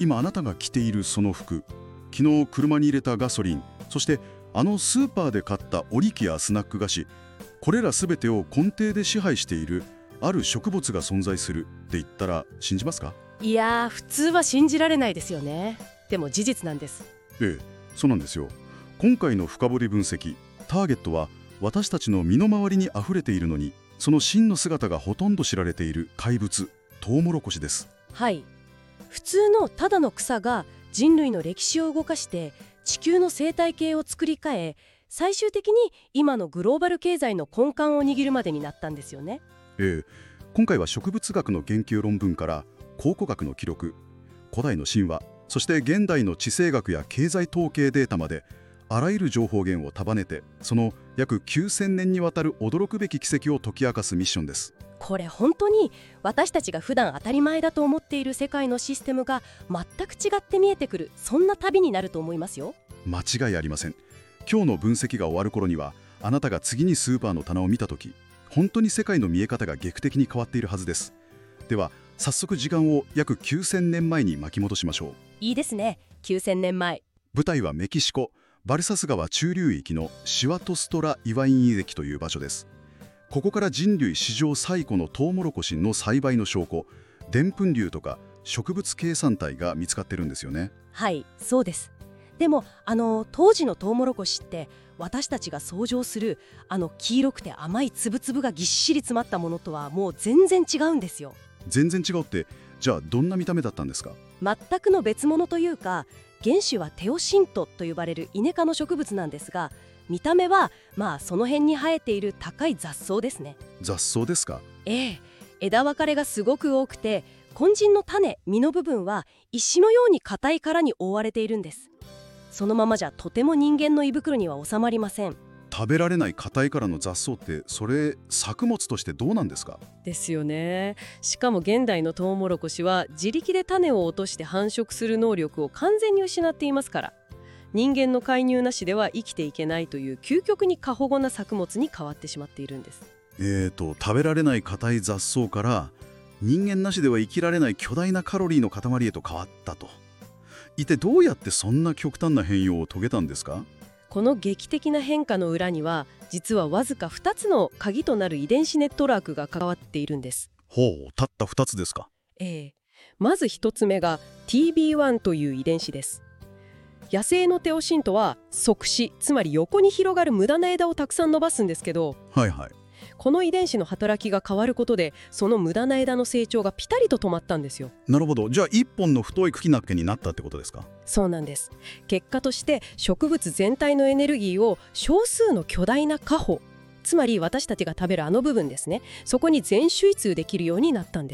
今あなたが着ているその服、昨日車に入れたガソリン、そしてあのスーパーで買ったオリキやスナック菓子、これら全てを根底で支配しているある植物が存在するって言ったら信じますか？ いやー、普通は信じられないですよね。でも事実なんです。 ええ、そうなんですよ。今回の深掘り分析、ターゲットは私たちの身の回りにあふれているのに、その真の姿がほとんど知られている怪物、トウモロコシです。 はい。普通のただの草が人類の歴史を動かして地球の生態系を作り変え、最終的に今のグローバル経済の根幹を握るまでになったんですよね。 ええ、今回は植物学の研究論文から考古学の記録、古代の神話、そして現代の地政学や経済統計データまで、あらゆる情報源を束ねて、その約9000年にわたる驚くべき奇跡を解き明かすミッションです。 これ本当に私たちが普段当たり前だと思っている世界のシステムが全く違って見えてくる、そんな旅になると思いますよ。 間違いありません。今日の分析が終わる頃には、あなたが次にスーパーの棚を見た時、本当に世界の見え方が劇的に変わっているはずです。では早速時間を約9000年前に巻き戻しましょう。 いいですね。9000年前。 舞台はメキシコバルサス川中流域のシワトストラ・イワイン遺跡という場所です。ここから人類史上最古のトウモロコシの栽培の証拠、でんぷん粒とか植物形産体が見つかってるんですよね。 はい、そうです。でも当時のトウモロコシって私たちが想像する黄色くて甘い粒々がぎっしり詰まったものとはもう全然違うんですよ。 全然違うって、じゃあどんな見た目だったんですか？ 全くの別物というか、原種はテオシントと呼ばれるイネ科の植物なんですが、見た目はその辺に生えている高い雑草ですね。 雑草ですか？ ええ、枝分かれがすごく多くて、根茎の種、実の部分は石のように硬い殻に覆われているんです。そのままじゃとても人間の胃袋には収まりません。 食べられない硬いからの雑草って、それ作物としてどうなんですか？ ですよね。しかも現代のトウモロコシは自力で種を落として繁殖する能力を完全に失っていますから、人間の介入なしでは生きていけないという究極に過保護な作物に変わってしまっているんです。 食べられない硬い雑草から人間なしでは生きられない巨大なカロリーの塊へと変わったと。一体どうやってそんな極端な変容を遂げたんですか？ この劇的な変化の裏には、実はわずか2つの鍵となる遺伝子ネットワークが関わっているんです。 ほう、たった2つですか？ まず1つ目が TB1 という遺伝子です。野生のテオシントは側枝、つまり横に広がる無駄な枝をたくさん伸ばすんですけど、 はいはい。 この遺伝子の働きが変わることで、その無駄な枝の成長がピタリと止まったんですよ。 なるほど。じゃあ一本の太い茎だけになったってことですか？ そうなんです。結果として植物全体のエネルギーを少数の巨大な果穂、つまり私たちが食べるあの部分ですね、そこに全集中できるようになったんです。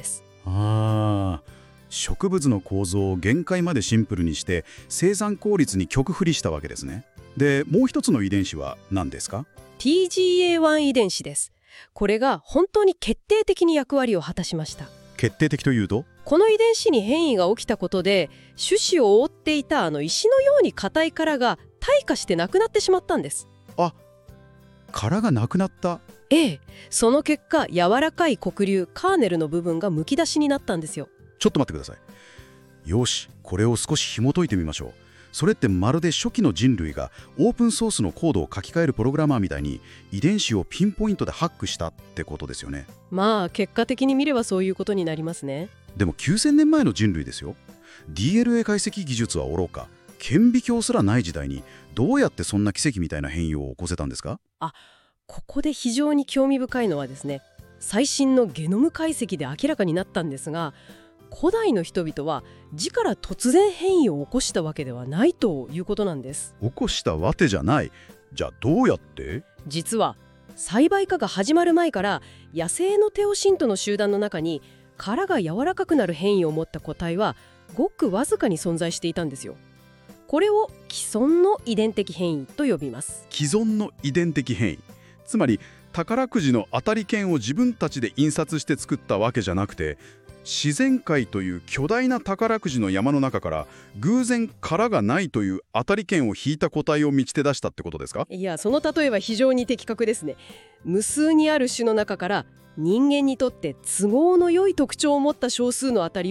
植物の構造を限界までシンプルにして生産効率に極振りしたわけですね。で、もう一つの遺伝子は何ですか？ TGA1 遺伝子です。これが本当に決定的に役割を果たしました。 決定的というと？ この遺伝子に変異が起きたことで、種子を覆っていた石のように硬い殻が退化してなくなってしまったんです。 殻がなくなった？ その結果、柔らかい黒粒カーネルの部分がむき出しになったんですよ。 ちょっと待ってください。よし、これを少し紐解いてみましょう。それってまるで初期の人類がオープンソースのコードを書き換えるプログラマーみたいに遺伝子をピンポイントでハックしたってことですよね。 結果的に見ればそういうことになりますね。 でも9000年前の人類ですよ。 DNA 解析技術はおろうか、顕微鏡すらない時代にどうやってそんな奇跡みたいな変異を起こせたんですか？ ここで非常に興味深いのはですね、最新のゲノム解析で明らかになったんですが、古代の人々は自ら突然変異を起こしたわけではないということなんです。 起こしたわけじゃない。じゃあどうやって？ 実は栽培化が始まる前から野生のテオシントの集団の中に殻が柔らかくなる変異を持った個体はごくわずかに存在していたんですよ。これを既存の遺伝的変異と呼びます。 既存の遺伝的変異、つまり宝くじの当たり券を自分たちで印刷して作ったわけじゃなくて、自然界という巨大な宝くじの山の中から偶然殻がないという当たり券を引いた個体を見つけ出したってことですか？ いや、その例えは非常に的確ですね。無数にある種の中から人間にとって都合の良い特徴を持った少数の当たりを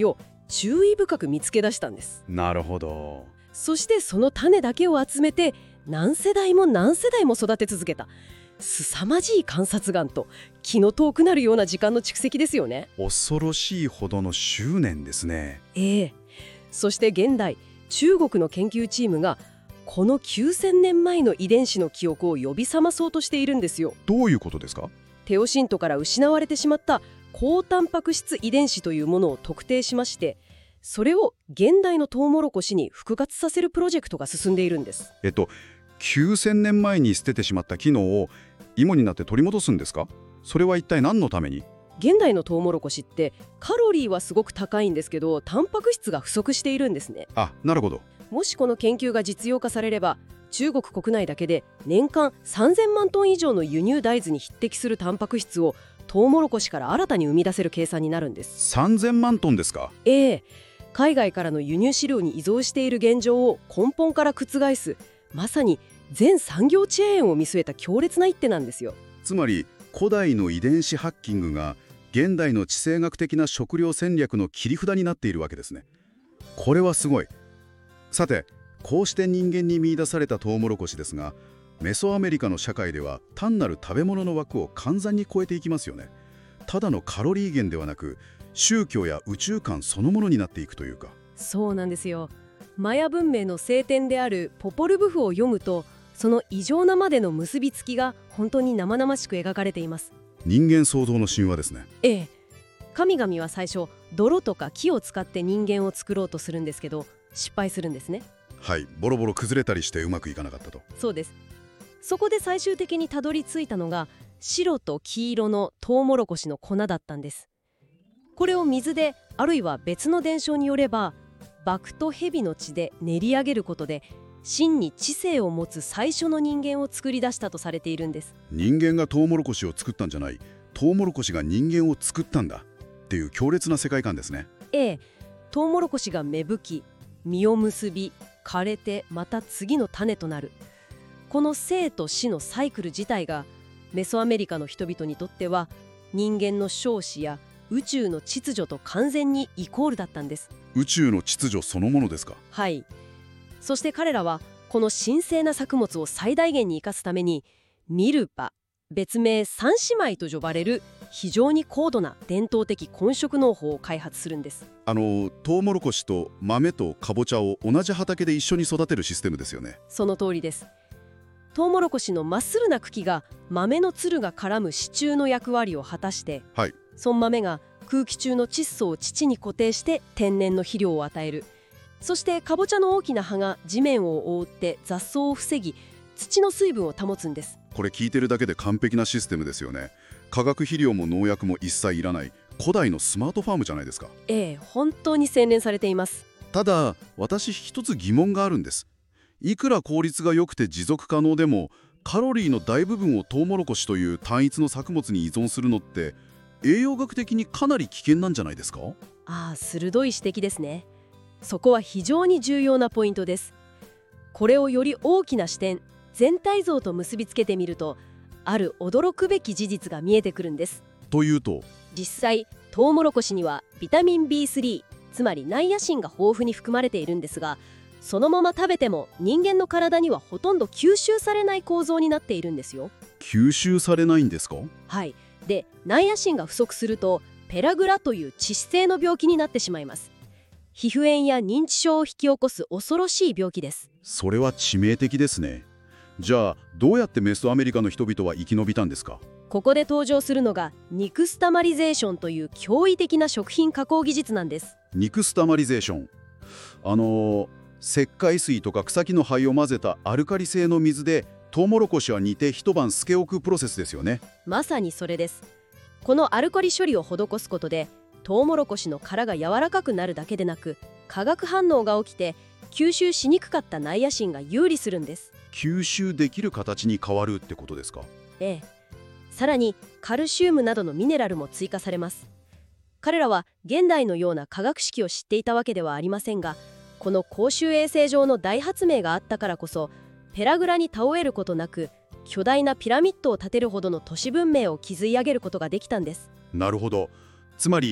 注意深く見つけ出したんです。 なるほど。 そしてその種だけを集めて何世代も何世代も育て続けた凄まじい観察眼と気の遠くなるような時間の蓄積ですよね。 恐ろしいほどの執念ですね。 そして現代中国の研究チームがこの9000年前の遺伝子の記憶を呼び覚まそうとしているんですよ。 どういうことですか？ テオシントから失われてしまった高タンパク質遺伝子というものを特定しまして、それを現代のトウモロコシに復活させるプロジェクトが進んでいるんです。 9000年前に捨ててしまった機能を今になって取り戻すんですか？それは一体何のために？ 現代のトウモロコシってカロリーはすごく高いんですけど、タンパク質が不足しているんですね。 なるほど。 もしこの研究が実用化されれば、中国国内だけで年間3000万トン以上の輸入大豆に匹敵するタンパク質をトウモロコシから新たに生み出せる計算になるんです。 3000万トンですか？ 海外からの輸入飼料に依存している現状を根本から覆す、まさに全産業チェーンを見据えた強烈な一手なんですよ。 つまり古代の遺伝子ハッキングが現代の地政学的な食料戦略の切り札になっているわけですね。これはすごい。さて、こうして人間に見出されたトウモロコシですが、メソアメリカの社会では単なる食べ物の枠を完全に超えていきますよね。ただのカロリー源ではなく、宗教や宇宙観そのものになっていくというか。 そうなんですよ。マヤ文明の聖典であるポポルブフを読むと、その異常なまでの結びつきが本当に生々しく描かれています。 人間創造の神話ですね。 神々は最初泥とか木を使って人間を作ろうとするんですけど、失敗するんですね。 ボロボロ崩れたりしてうまくいかなかったと。 そうです。そこで最終的にたどり着いたのが白と黄色のトウモロコシの粉だったんです。これを水で、あるいは別の伝承によれば獏と蛇の血で練り上げることで真に知性を持つ最初の人間を作り出したとされているんです。 人間がトウモロコシを作ったんじゃない、トウモロコシが人間を作ったんだっていう強烈な世界観ですね。 トウモロコシが芽吹き、実を結び、枯れてまた次の種となる、この生と死のサイクル自体がメソアメリカの人々にとっては人間の生死や宇宙の秩序と完全にイコールだったんです。 宇宙の秩序そのものですか？ そして彼らはこの神聖な作物を最大限に生かすためにミルパ、別名三姉妹と呼ばれる非常に高度な伝統的混植農法を開発するんです。 トウモロコシと豆とカボチャを同じ畑で一緒に育てるシステムですよね。 その通りです。トウモロコシのまっすぐな茎が豆のつるが絡む支柱の役割を果たして、その豆が空気中の窒素を土に固定して天然の肥料を与える。そしてカボチャの大きな葉が地面を覆って雑草を防ぎ、土の水分を保つんです。 これ聞いてるだけで完璧なシステムですよね。化学肥料も農薬も一切いらない古代のスマートファームじゃないですか。 本当に洗練されています。 ただ私一つ疑問があるんです。いくら効率が良くて持続可能でもカロリーの大部分をトウモロコシという単一の作物に依存するのって栄養学的にかなり危険なんじゃないですか？ 鋭い指摘ですね。そこは非常に重要なポイントです。これをより大きな視点、全体像と結びつけてみると、ある驚くべき事実が見えてくるんです。 というと？ 実際トウモロコシにはビタミン B3、つまりナイアシンが豊富に含まれているんですが、そのまま食べても人間の体にはほとんど吸収されない構造になっているんですよ。 吸収されないんですか？ で、ナイアシンが不足するとペラグラという致死性の病気になってしまいます。皮膚炎や認知症を引き起こす恐ろしい病気です。 それは致命的ですね。じゃあどうやってメソアメリカの人々は生き延びたんですか？ ここで登場するのがニクスタマリゼーションという驚異的な食品加工技術なんです。 ニクスタマリゼーション、石灰水とか草木の灰を混ぜたアルカリ性の水でトウモロコシは煮て一晩漬け置くプロセスですよね。 まさにそれです。このアルカリ処理を施すことでトウモロコシの殻が柔らかくなるだけでなく、化学反応が起きて吸収しにくかったナイアシンが有利するんです。 吸収できる形に変わるってことですか？ さらにカルシウムなどのミネラルも追加されます。彼らは現代のような化学式を知っていたわけではありませんが、この公衆衛生上の大発明があったからこそ、ペラグラに倒れることなく巨大なピラミッドを建てるほどの都市文明を築き上げることができたんです。 なるほど。つまり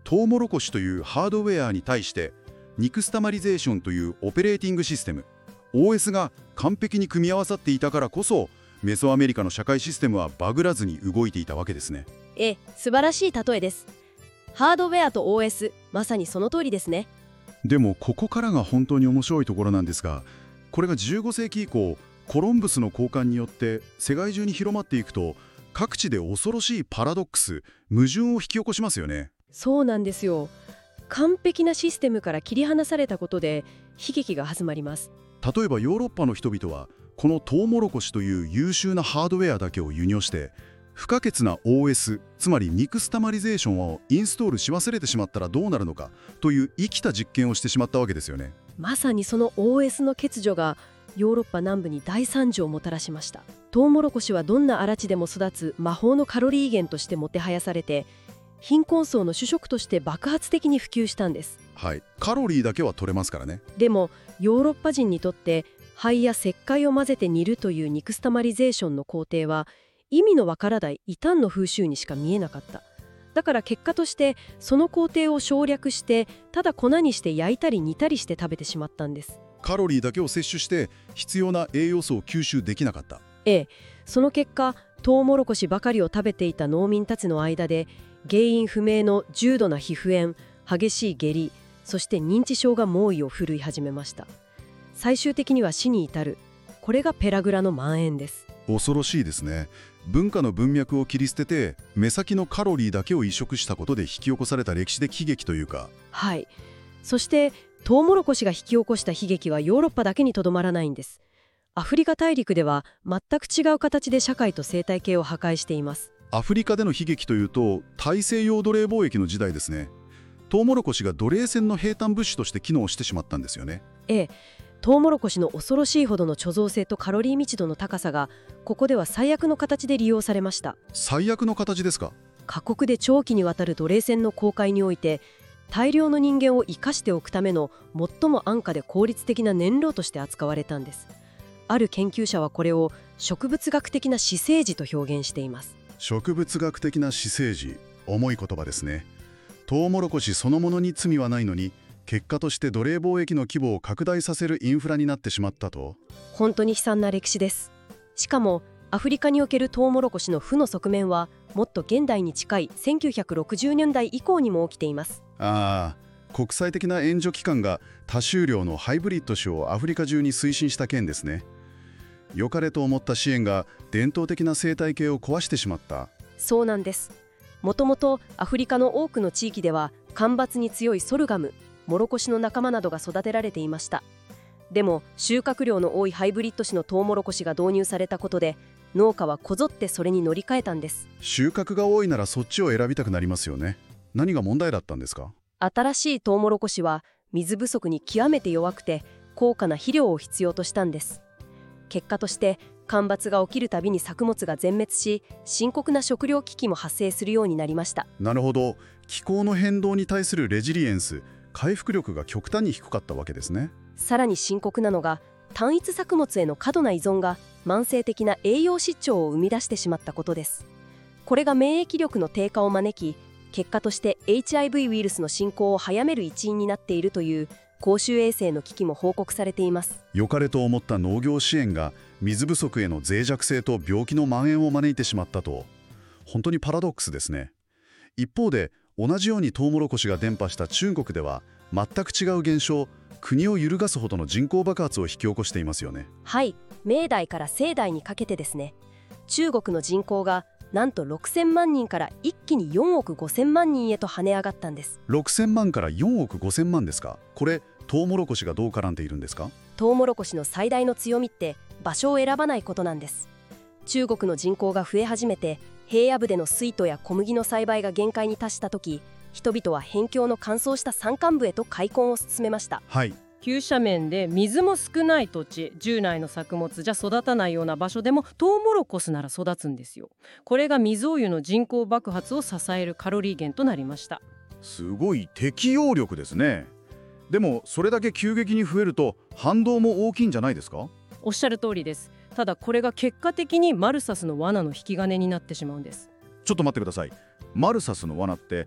トウモロコシというハードウェアに対してニクスタマリゼーションというオペレーティングシステム OS が完璧に組み合わさっていたからこそ、メソアメリカの社会システムはバグらずに動いていたわけですね。 素晴らしい例えです。ハードウェアと OS、 まさにその通りですね。 でもここからが本当に面白いところなんですが、これが15世紀以降コロンブスの交換によって世界中に広まっていくと、各地で恐ろしいパラドックス、矛盾を引き起こしますよね。 そうなんですよ。完璧なシステムから切り離されたことで悲劇が始まります。 例えばヨーロッパの人々はこのトウモロコシという優秀なハードウェアだけを輸入して不可欠な OS、 つまりニクスタマリゼーションをインストールし忘れてしまったらどうなるのかという生きた実験をしてしまったわけですよね。 まさにその OS の欠如がヨーロッパ南部に大惨事をもたらしました。トウモロコシはどんな荒地でも育つ魔法のカロリー源としてもてはやされて、貧困層の主食として爆発的に普及したんです。 はい、カロリーだけは取れますからね。 でもヨーロッパ人にとって灰や石灰を混ぜて煮るというニクスタマリゼーションの工程は意味のわからない異端の風習にしか見えなかった。だから結果としてその工程を省略して、ただ粉にして焼いたり煮たりして食べてしまったんです。 カロリーだけを摂取して必要な栄養素を吸収できなかった。 その結果トウモロコシばかりを食べていた農民たちの間で原因不明の重度な皮膚炎、激しい下痢、そして認知症が猛威を振るい始めました。最終的には死に至る。これがペラグラの蔓延です。 恐ろしいですね。文化の文脈を切り捨てて目先のカロリーだけを移植したことで引き起こされた歴史的悲劇というか。 はい。そしてトウモロコシが引き起こした悲劇はヨーロッパだけにとどまらないんです。アフリカ大陸では全く違う形で社会と生態系を破壊しています。 アフリカでの悲劇というと大西洋奴隷貿易の時代ですね。トウモロコシが奴隷船の兵隊物資として機能してしまったんですよね。 トウモロコシの恐ろしいほどの貯蔵性とカロリー密度の高さがここでは最悪の形で利用されました。 最悪の形ですか？ 過酷で長期にわたる奴隷船の航海において大量の人間を生かしておくための最も安価で効率的な燃料として扱われたんです。ある研究者はこれを植物学的な死生児と表現しています。 植物学的な死生児、重い言葉ですね。トウモロコシそのものに罪はないのに、結果として奴隷貿易の規模を拡大させるインフラになってしまったと。 本当に悲惨な歴史です。しかもアフリカにおけるトウモロコシの負の側面はもっと現代に近い1960年代以降にも起きています。 国際的な援助機関が多種量のハイブリッド種をアフリカ中に推進した件ですね。良かれと思った支援が伝統的な生態系を壊してしまった。 そうなんです。もともとアフリカの多くの地域では干ばつに強いソルガム、モロコシの仲間などが育てられていました。でも収穫量の多いハイブリッド種のトウモロコシが導入されたことで農家はこぞってそれに乗り換えたんです。 収穫が多いならそっちを選びたくなりますよね。何が問題だったんですか？ 新しいトウモロコシは水不足に極めて弱くて高価な肥料を必要としたんです。結果として干ばつが起きるたびに作物が全滅し、深刻な食糧危機も発生するようになりました。 なるほど。気候の変動に対するレジリエンス、回復力が極端に低かったわけですね。 さらに深刻なのが単一作物への過度な依存が慢性的な栄養失調を生み出してしまったことです。これが免疫力の低下を招き、結果として HIV ウイルスの進行を早める一因になっているという公衆衛生の危機も報告されています。 良かれと思った農業支援が水不足への脆弱性と病気の蔓延を招いてしまったと。本当にパラドックスですね。一方で同じようにトウモロコシが伝播した中国では全く違う現象、国を揺るがすほどの人口爆発を引き起こしていますよね。 はい、明代から清代にかけてですね。中国の人口がなんと6000万人から一気に4億5000万人へと跳ね上がったんです。 6000万から4億5000万ですか？これトウモロコシがどう絡んでいるんですか？ トウモロコシの最大の強みって場所を選ばないことなんです。中国の人口が増え始めて平野部での水土や小麦の栽培が限界に達した時、人々は辺境の乾燥した山間部へと開墾を進めました。 急斜面で水も少ない土地、従来の作物じゃ育たないような場所でもトウモロコシなら育つんですよ。これが未曾有の人口爆発を支えるカロリー源となりました。 すごい適応力ですね。でもそれだけ急激に増えると反動も大きいんじゃないですか？ おっしゃる通りです。ただこれが結果的にマルサスの罠の引き金になってしまうんです。 ちょっと待ってください。マルサスの罠って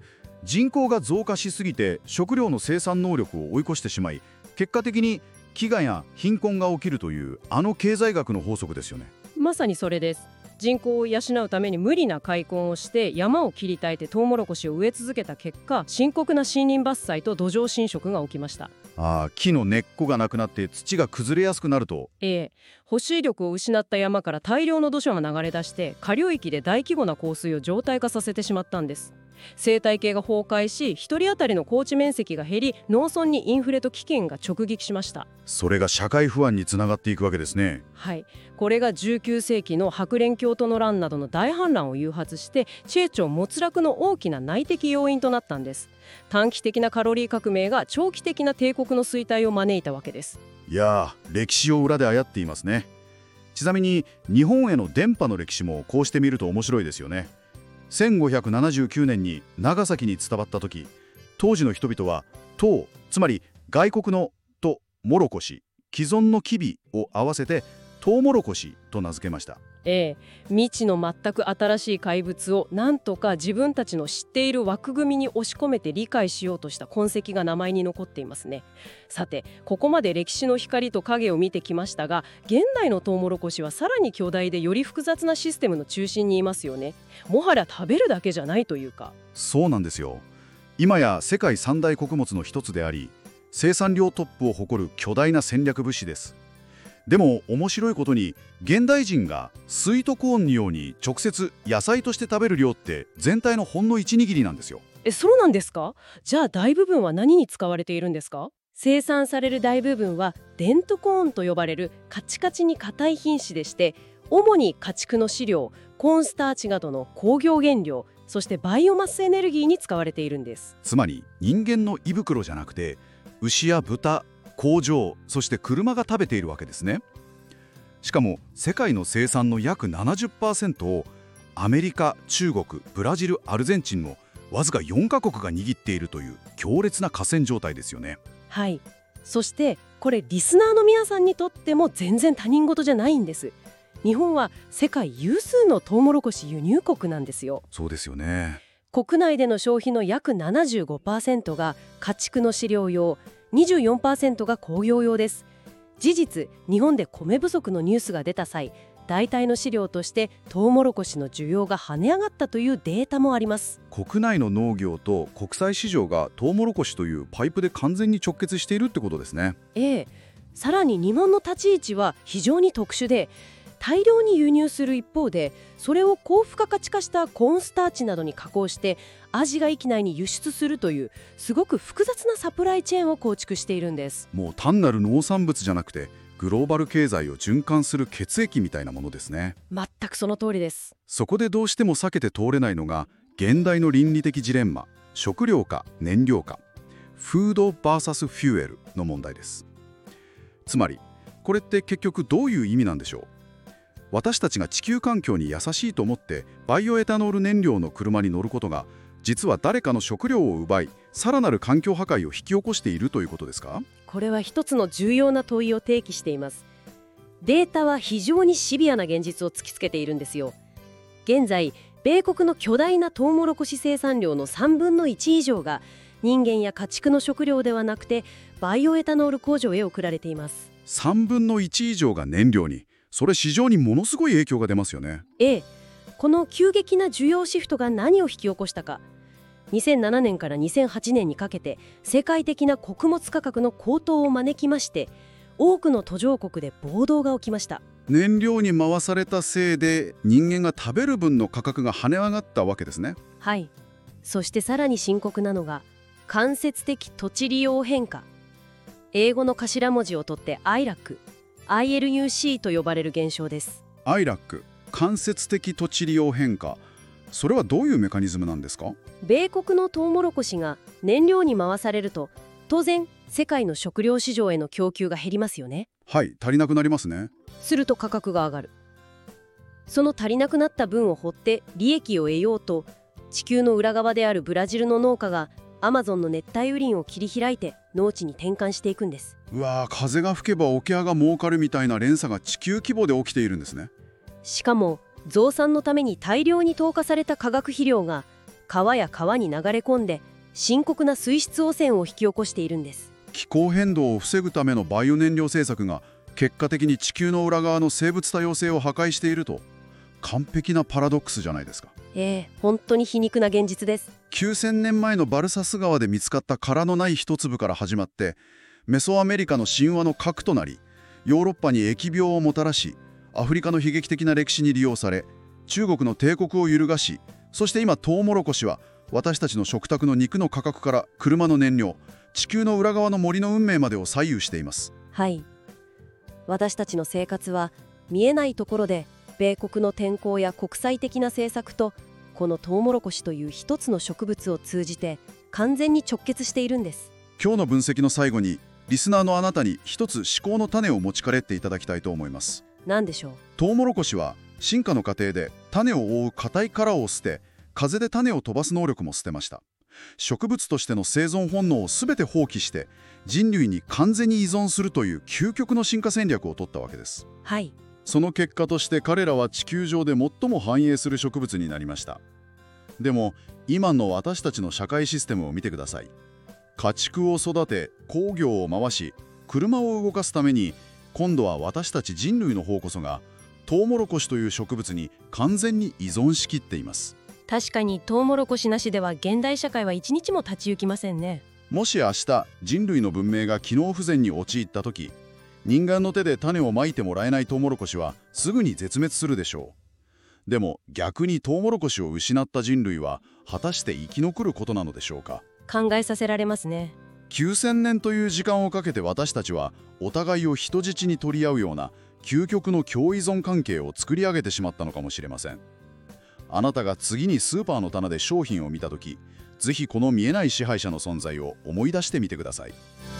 人口が増加しすぎて食料の生産能力を追い越してしまい、結果的に飢餓や貧困が起きるという経済学の法則ですよね。 まさにそれです。人口を養うために無理な開墾をして山を切り裂いてトウモロコシを植え続けた結果、深刻な森林伐採と土壌侵食が起きました。 木の根っこがなくなって土が崩れやすくなると。 保水力を失った山から大量の土砂が流れ出して下流域で大規模な洪水を常態化させてしまったんです。生態系が崩壊し、1人当たりの耕地面積が減り、農村にインフレと飢饉が直撃しました。 それが社会不安につながっていくわけですね。 はい、これが19世紀の白蓮教徒の乱などの大反乱を誘発して、成長没落の大きな内的要因となったんです。短期的なカロリー革命が長期的な帝国の衰退を招いたわけです。 いやー、歴史を裏で操っていますね。ちなみに日本への伝播の歴史もこうして見ると面白いですよね。1579年に長崎に伝わった時、当時の人々は唐、つまり外国のとモロコシ、既存のキビを合わせてトウモロコシと名付けました。 未知の全く新しい怪物をなんとか自分たちの知っている枠組みに押し込めて理解しようとした痕跡が名前に残っていますね。さて、ここまで歴史の光と影を見てきましたが、現代のトウモロコシはさらに巨大でより複雑なシステムの中心にいますよね。もはや食べるだけじゃないというか。 そうなんですよ。今や世界三大穀物の一つであり、生産量トップを誇る巨大な戦略物資です。でも面白いことに、現代人がスイートコーンのように直接野菜として食べる量って全体のほんの一握りなんですよ。 そうなんですか？じゃあ大部分は何に使われているんですか？生産される大部分はデントコーンと呼ばれるカチカチに硬い品種でして、主に家畜の飼料、コーンスターチなどの工業原料、そしてバイオマスエネルギーに使われているんです。 つまり人間の胃袋じゃなくて、牛や豚、工場、そして車が食べているわけですね。しかも世界の生産の約 70% をアメリカ、中国、ブラジル、アルゼンチンのわずか4カ国が握っているという強烈な寡占状態ですよね。 はい。そしてこれリスナーの皆さんにとっても全然他人事じゃないんです。日本は世界有数のトウモロコシ輸入国なんですよ。 そうですよね。 国内での消費の約 75% が家畜の飼料用、24% が工業用です。事実、日本で米不足のニュースが出た際、代替の飼料としてトウモロコシの需要が跳ね上がったというデータもあります。 国内の農業と国際市場がトウモロコシというパイプで完全に直結しているってことですね。 さらに日本の立ち位置は非常に特殊で、大量に輸入する一方で、それを高付加価値化したコーンスターチなどに加工してアジア域内に輸出するというすごく複雑なサプライチェーンを構築しているんです。 もう単なる農産物じゃなくて、グローバル経済を循環する血液みたいなものですね。 全くその通りです。 そこでどうしても避けて通れないのが現代の倫理的ジレンマ、食料か燃料か、フード vs フューエルの問題です。つまりこれって結局どういう意味なんでしょう。私たちが地球環境に優しいと思ってバイオエタノール燃料の車に乗ることが、実は誰かの食料を奪い、さらなる環境破壊を引き起こしているということですか？ これは一つの重要な問いを提起しています。データは非常にシビアな現実を突きつけているんですよ。現在、米国の巨大なトウモロコシ生産量の3分の1以上が人間や家畜の食料ではなくてバイオエタノール工場へ送られています。 3分の1以上が燃料に、それ市場にものすごい影響が出ますよね。 この急激な需要シフトが何を引き起こしたか。2007年から2008年にかけて世界的な穀物価格の高騰を招きまして、多くの途上国で暴動が起きました。 燃料に回されたせいで人間が食べる分の価格が跳ね上がったわけですね。 はい。そしてさらに深刻なのが間接的土地利用変化。英語の頭文字を取って ILUC と呼ばれる現象です。 ILUC、間接的土地利用変化。それはどういうメカニズムなんですか？ 米国のトウモロコシが燃料に回されると、当然世界の食料市場への供給が減りますよね。 はい、足りなくなりますね。 すると価格が上がる。その足りなくなった分を掘って利益を得ようと、地球の裏側であるブラジルの農家がアマゾンの熱帯雨林を切り開いて農地に転換していくんです。 うわー、風が吹けば桶屋が儲かるみたいな連鎖が地球規模で起きているんですね。 しかも増産のために大量に投下された化学肥料が川や川に流れ込んで、 深刻な水質汚染を引き起こしているんです。 気候変動を防ぐためのバイオ燃料政策が結果的に地球の裏側の生物多様性を破壊していると、完璧なパラドックスじゃないですか。 本当に皮肉な現実です。 9000年前のバルサス川で見つかった殻のない一粒から始まって、メソアメリカの神話の核となり、ヨーロッパに疫病をもたらし、アフリカの悲劇的な歴史に利用され、中国の帝国を揺るがし、そして今トウモロコシは私たちの食卓の肉の価格から車の燃料、地球の裏側の森の運命までを左右しています。 はい。私たちの生活は見えないところで米国の天候や国際的な政策とこのトウモロコシという一つの植物を通じて完全に直結しているんです。 今日の分析の最後にリスナーのあなたに一つ思考の種を持ち帰っていただきたいと思います。 何でしょう。 トウモロコシは進化の過程で種を覆う硬い殻を捨て、風で種を飛ばす能力も捨てました。植物としての生存本能を全て放棄して人類に完全に依存するという究極の進化戦略を取ったわけです。 はい。 その結果として彼らは地球上で最も繁栄する植物になりました。でも今の私たちの社会システムを見てください。家畜を育て工業を回し車を動かすために、今度は私たち人類の方こそがトウモロコシという植物に完全に依存しきっています。 確かにトウモロコシなしでは現代社会は一日も立ち行きませんね。 もし明日人類の文明が機能不全に陥った時、人間の手で種をまいてもらえないトウモロコシはすぐに絶滅するでしょう。でも逆にトウモロコシを失った人類は果たして生き残ることなのでしょうか。 考えさせられますね。 9000年という時間をかけて私たちはお互いを人質に取り合うような究極の共依存関係を作り上げてしまったのかもしれません。あなたが次にスーパーの棚で商品を見たとき、ぜひこの見えない支配者の存在を思い出してみてください。